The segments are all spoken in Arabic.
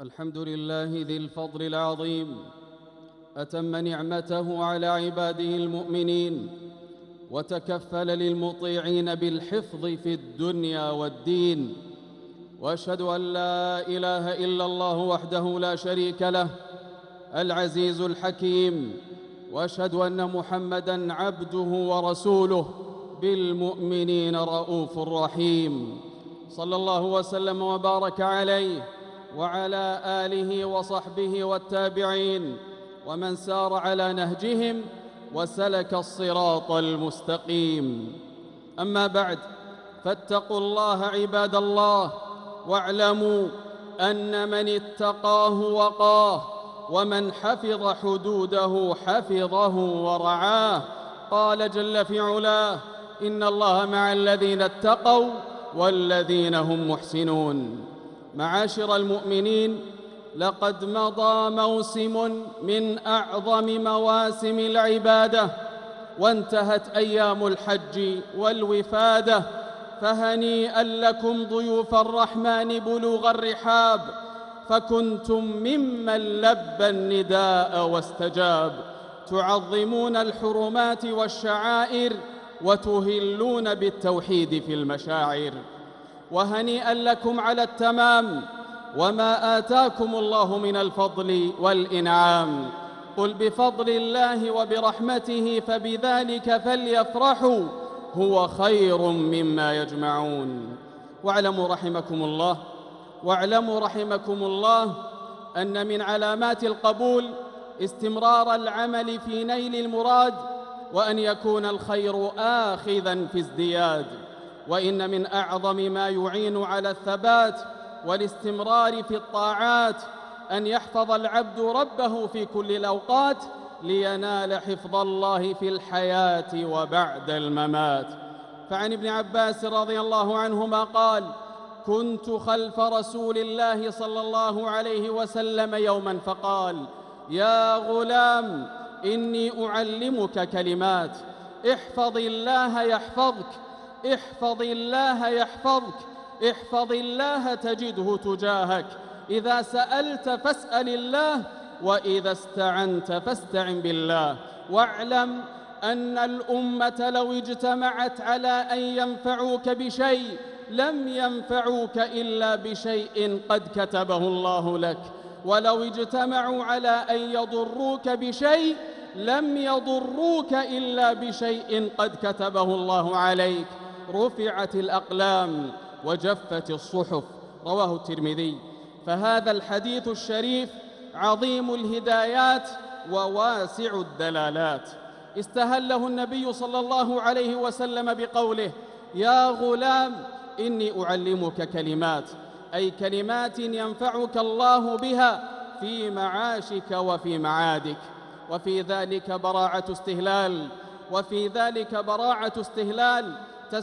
الحمد لله ذي الفضل العظيم، أتم نعمته على عباده المؤمنين، وتكفل للمطيعين بالحفظ في الدنيا والدين. وأشهد أن لا إله إلا الله وحده لا شريك له العزيز الحكيم، وأشهد أن محمدًا عبده ورسوله بالمؤمنين رؤوف رحيم، صلى الله وسلم وبارك عليه وعلى آله وصحبه والتابعين ومن سار على نهجهم وسلك الصراط المستقيم. أما بعد، فاتقوا الله عباد الله، واعلموا أن من اتقاه وقاه، ومن حفظ حدوده حفظه ورعاه. قال جل في علاه: إن الله مع الذين اتقوا والذين هم محسنون. معاشر المؤمنين، لقد مضى موسم من أعظم مواسم العبادة، وانتهت أيام الحج والوفادة، فهنيئا لكم ضيوف الرحمن بلوغ الرحاب، فكنتم ممن لبى النداء واستجاب، تعظمون الحرمات والشعائر وتهلون بالتوحيد في المشاعر. وهنيئا لكم على التمام وما آتاكم الله من الفضل والإنعام. قل بفضل الله وبرحمته فبذلك فليفرحوا هو خير مما يجمعون. واعلموا رحمكم الله أن من علامات القبول استمرار العمل في نيل المراد، وأن يكون الخير آخذاً في ازدياد. وإن من أعظم ما يعين على الثبات والاستمرار في الطاعات أن يحفظ العبد ربه في كل الأوقات، لينال حفظ الله في الحياة وبعد الممات. فعن ابن عباس رضي الله عنهما قال: كنت خلف رسول الله صلى الله عليه وسلم يوماً فقال: يا غلام، إني أعلمك كلمات، احفظ الله يحفظك، احفظ الله يحفظك، احفظ الله تجده تجاهك، إذا سألت فاسأل الله، وإذا استعنت فاستعن بالله. واعلم أن الأمة لو اجتمعت على أن ينفعوك بشيء لم ينفعوك إلا بشيء قد كتبه الله لك، ولو اجتمعوا على أن يضروك بشيء لم يضروك إلا بشيء قد كتبه الله عليك. رفعت الأقلام وجفت الصحف. رواه الترمذي. فهذا الحديث الشريف عظيم الهدايات وواسع الدلالات. استهله النبي صلى الله عليه وسلم بقوله: يا غلام، إني أعلمك كلمات، أي كلمات ينفعك الله بها في معاشك وفي معادك. وفي ذلك براعة استهلال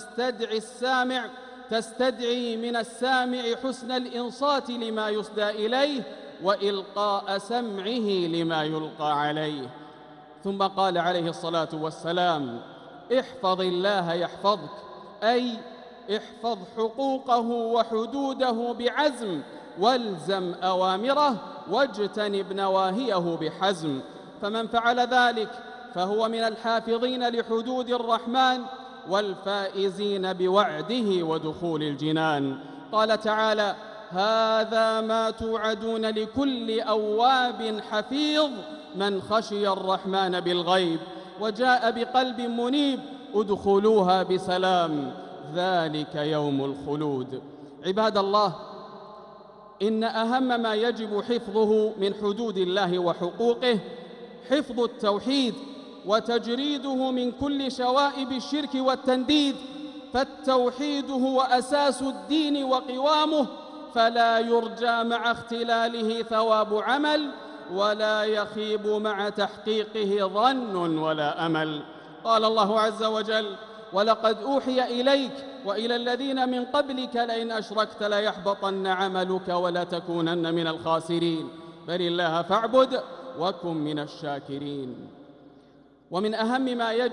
تستدعي من السامع حسن الإنصات لما يصدى إليه، وإلقاء سمعه لما يلقى عليه. ثم قال عليه الصلاة والسلام: احفظ الله يحفظك، أي احفظ حقوقه وحدوده بعزم، والزم أوامره واجتنب نواهيه بحزم. فمن فعل ذلك فهو من الحافظين لحدود الرحمن والفائزين بوعده ودخول الجنان. قال تعالى: هذا ما توعدون لكل أواب حفيظ من خشي الرحمن بالغيب وجاء بقلب منيب ادخلوها بسلام ذلك يوم الخلود. عباد الله، إن أهم ما يجب حفظه من حدود الله وحقوقه حفظ التوحيد وتجريده من كل شوائب الشرك والتنديد، فالتوحيد هو أساس الدين وقوامه، فلا يرجى مع اختلاله ثواب عمل، ولا يخيب مع تحقيقه ظن ولا أمل. قال الله عز وجل: ولقد أوحي إليك وإلى الذين من قبلك لئن أشركت ليحبطن عملك ولتكونن من الخاسرين، بل الله فاعبد وكن من الشاكرين. ومن أهم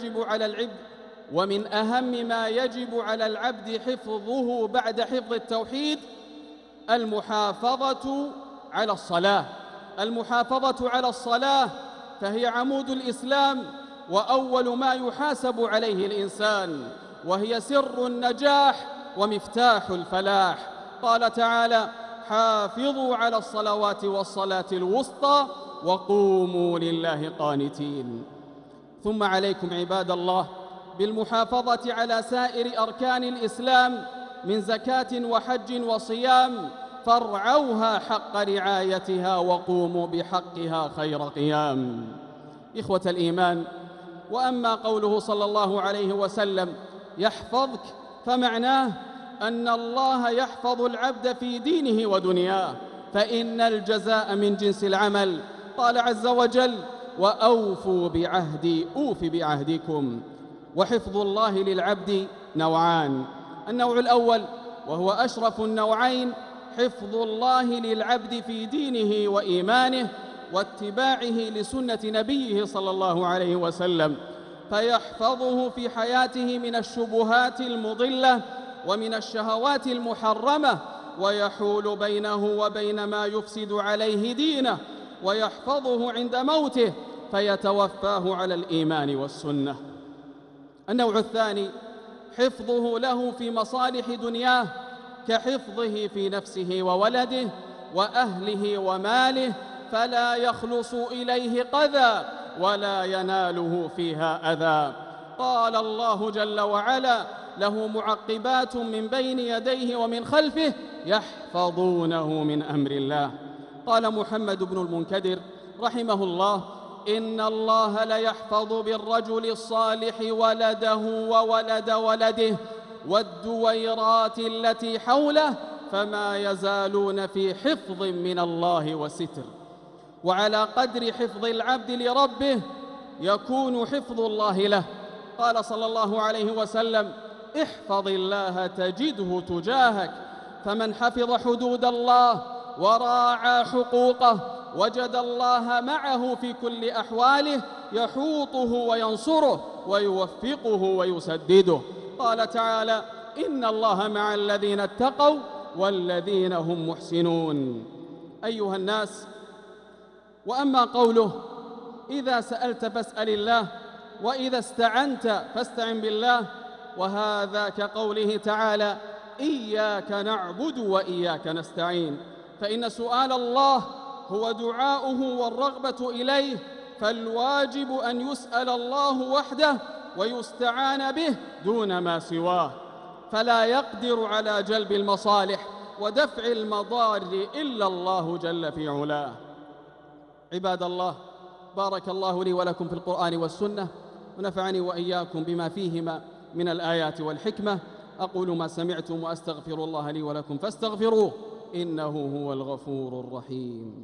ما يجب على العبد حفظه بعد حفظ التوحيد المحافظة على الصلاة. المحافظة على الصلاة فهي عمود الإسلام وأول ما يحاسب عليه الإنسان، وهي سر النجاح ومفتاح الفلاح. قال تعالى: حافظوا على الصلوات والصلاة الوسطى وقوموا لله قانتين. ثم عليكم عباد الله بالمحافظة على سائر أركان الإسلام من زكاة وحج وصيام، فارعوها حق رعايتها وقوموا بحقها خير قيام. إخوة الإيمان، وأما قوله صلى الله عليه وسلم يحفظك، فمعناه أن الله يحفظ العبد في دينه ودنياه، فإن الجزاء من جنس العمل. قال عز وجل: وأوفوا بعهدي أوف بعهدكم. وحفظ الله للعبد نوعان: النوع الأول وهو أشرف النوعين، حفظ الله للعبد في دينه وإيمانه واتباعه لسنة نبيه صلى الله عليه وسلم، فيحفظه في حياته من الشبهات المضلة ومن الشهوات المحرمة، ويحول بينه وبين ما يفسد عليه دينه، ويحفظه عند موته فيتوفاه على الإيمان والسنة. النوع الثاني حفظه له في مصالح دنياه، كحفظه في نفسه وولده وأهله وماله، فلا يخلص إليه قذى ولا يناله فيها أذى. قال الله جل وعلا: له معقبات من بين يديه ومن خلفه يحفظونه من أمر الله. قال محمد بن المنكدر رحمه الله: إن الله ليحفظ بالرجل الصالح ولده وولد ولده والدويرات التي حوله، فما يزالون في حفظ من الله وستر. وعلى قدر حفظ العبد لربه يكون حفظ الله له. قال صلى الله عليه وسلم: احفظ الله تجده تجاهك. فمن حفظ حدود الله وراعى حقوقه وجد الله معه في كل أحواله، يحوطه وينصره ويوفقه ويسدده. قال تعالى: إن الله مع الذين اتقوا والذين هم محسنون. أيها الناس، وأما قوله: إذا سألت فاسأل الله، وإذا استعنت فاستعن بالله، وهذا كقوله تعالى: إياك نعبد وإياك نستعين، فإن سؤال الله هو دعاؤه والرغبة إليه، فالواجب أن يسأل الله وحده ويستعان به دون ما سواه، فلا يقدر على جلب المصالح ودفع المضار إلا الله جل في علاه. عباد الله، بارك الله لي ولكم في القرآن والسنة، ونفعني وإياكم بما فيهما من الآيات والحكمة. أقول ما سمعتم وأستغفر الله لي ولكم فاستغفروه، إنه هو الغفور الرحيم.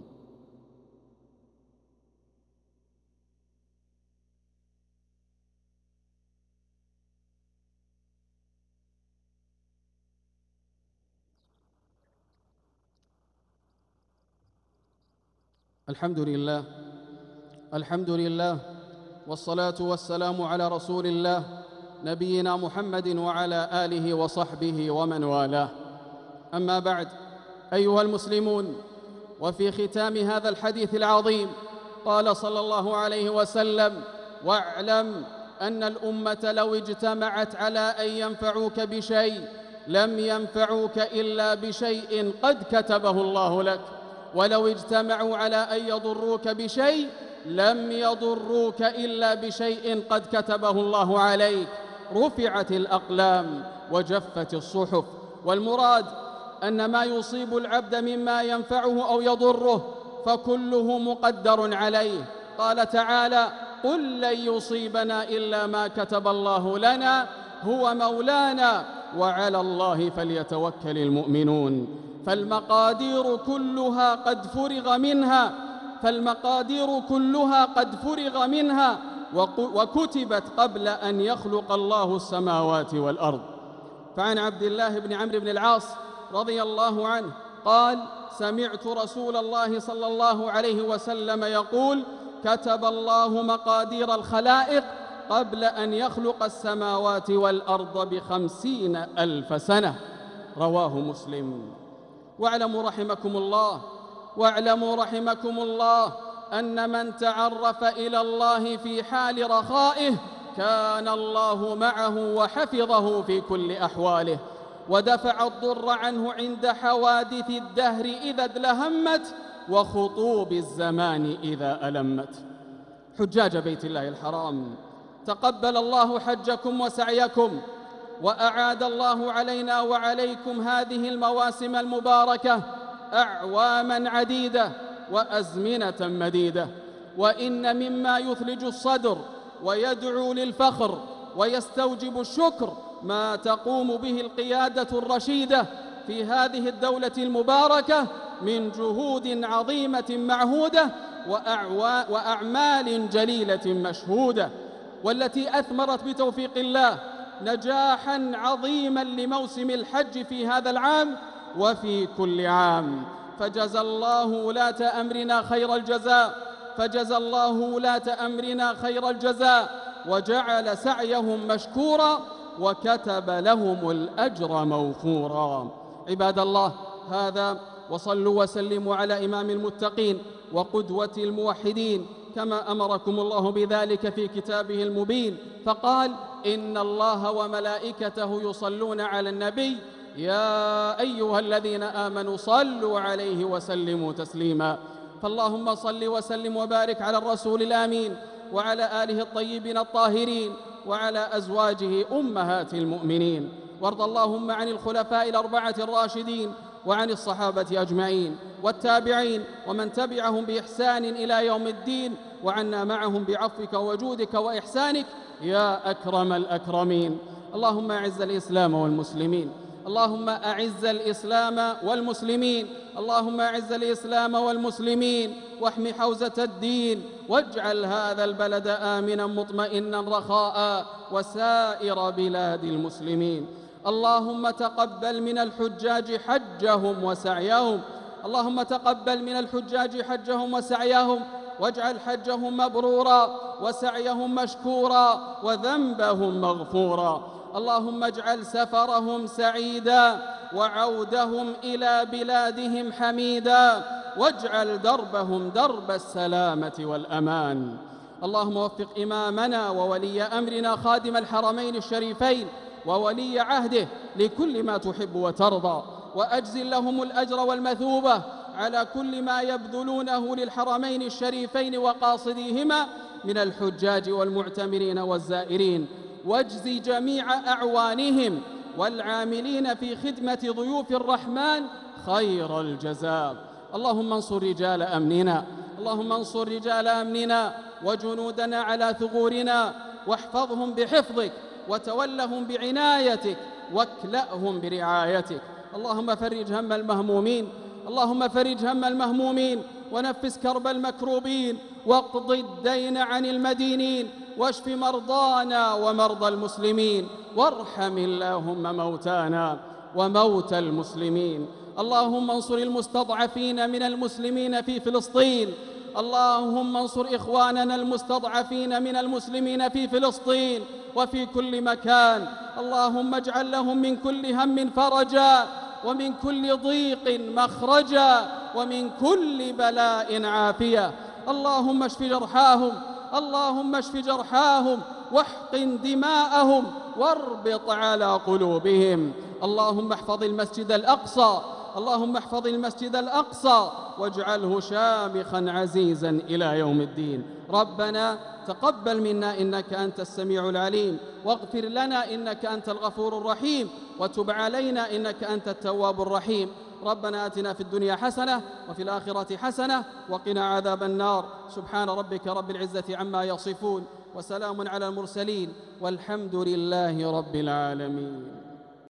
الحمد لله والصلاة والسلام على رسول الله نبينا محمد وعلى آله وصحبه ومن والاه. أما بعد، أيها المسلمون، وفي ختام هذا الحديث العظيم قال صلى الله عليه وسلم: واعلم أن الأمة لو اجتمعت على أن ينفعوك بشيء لم ينفعوك إلا بشيء قد كتبه الله لك، ولو اجتمعوا على أن يضروك بشيء لم يضروك إلا بشيء قد كتبه الله عليك. رفعت الأقلام وجفت الصحف. والمراد أن ما يصيب العبد مما ينفعه أو يضره فكله مقدر عليه. قال تعالى: قل لن يصيبنا إلا ما كتب الله لنا هو مولانا وعلى الله فليتوكل المؤمنون. فالمقادير كلها قد فرغ منها وكتبت قبل أن يخلق الله السماوات والأرض. فعن عبد الله بن عمرو بن العاص رضي الله عنه قال: سمعت رسول الله صلى الله عليه وسلم يقول: كتب الله مقادير الخلائق قبل أن يخلق السماوات والأرض ب50,000 سنة. رواه مسلم. واعلموا رحمكم الله واعلموا رحمكم الله أن من تعرف إلى الله في حال رخائه كان الله معه وحفظه في كل أحواله، ودفع الضر عنه عند حوادث الدهر إذا ادلهمت وخطوب الزمان إذا ألمت. حجاج بيت الله الحرام، تقبل الله حجكم وسعيكم، وأعاد الله علينا وعليكم هذه المواسم المباركة أعواما عديدة وأزمنة مديدة. وإن مما يثلج الصدر ويدعو للفخر ويستوجب الشكر ما تقوم به القيادة الرشيدة في هذه الدولة المباركة من جهود عظيمة معهودة وأعمال جليلة مشهودة، والتي أثمرت بتوفيق الله نجاحاً عظيماً لموسم الحج في هذا العام وفي كل عام. فجزى الله ولاة أمرنا خير الجزاء، فجزى الله ولاة أمرنا خير الجزاء، وجعل سعيهم مشكورا وكتب لهم الأجر موفورا. عباد الله، هذا وصلوا وسلموا على إمام المتقين وقدوة الموحدين كما أمركم الله بذلك في كتابه المبين، فقال: إن الله وملائكته يصلون على النبي يا أيها الذين آمنوا صلوا عليه وسلموا تسليما. فاللهم صل وسلم وبارك على الرسول الآمين وعلى آله الطيبين الطاهرين وعلى أزواجه أمهات المؤمنين، وارض اللهم عن الخلفاء الأربعة الراشدين وعن الصحابة أجمعين والتابعين ومن تبعهم بإحسان إلى يوم الدين، وعنا معهم بعفوك وجودك وإحسانك يا أكرم الأكرمين. اللهم أعز الإسلام والمسلمين، اللهم أعز الإسلام والمسلمين، اللهم أعز الإسلام والمسلمين واحم حوزة الدين، واجعل هذا البلد آمنا مطمئنا رخاء وسائر بلاد المسلمين. اللهم تقبل من الحجاج حجهم وسعيهم، اللهم تقبل من الحجاج حجهم وسعيهم، واجعل حجهم مبرورا وسعيهم مشكورا وذنبهم مغفورا. اللهم اجعل سفرهم سعيدا وعودهم إلى بلادهم حميدا، واجعل دربهم درب السلامة والأمان. اللهم وفق إمامنا وولي أمرنا خادم الحرمين الشريفين وولي عهده لكل ما تحب وترضى، وأجزل لهم الأجر والمثوبة على كل ما يبذلونه للحرمين الشريفين وقاصديهما من الحجاج والمعتمرين والزائرين، واجزي جميع أعوانهم والعاملين في خدمة ضيوف الرحمن خير الجزاء. اللهم انصر رجال أمننا، اللهم انصر رجال أمننا وجنودنا على ثغورنا، واحفظهم بحفظك وتولهم بعنايتك واكلأهم برعايتك. اللهم فرج هم المهمومين، اللهم فرج هم المهمومين ونفس كرب المكروبين، واقض الدين عن المدينين، واشف مرضانا ومرضى المسلمين، وارحم اللهم موتانا وموتى المسلمين. اللهم انصر المستضعفين من المسلمين في فلسطين، اللهم انصر إخواننا المستضعفين من المسلمين في فلسطين وفي كل مكان. اللهم اجعل لهم من كل هم فرجا، ومن كل ضيق مخرجا، ومن كل بلاء عافية. اللهم اشف جرحاهم، اللهم اشف جرحاهم واحقن دماءهم واربط على قلوبهم. اللهم احفظ المسجد الأقصى، اللهم احفظ المسجد الأقصى واجعله شامخا عزيزا إلى يوم الدين. ربنا تقبل منا إنك أنت السميع العليم، واغفر لنا إنك أنت الغفور الرحيم، وتب علينا إنك أنت التواب الرحيم. ربنا آتنا في الدنيا حسنة وفي الآخرة حسنة وقنا عذاب النار. سبحان ربك رب العزة عما يصفون، وسلام على المرسلين، والحمد لله رب العالمين.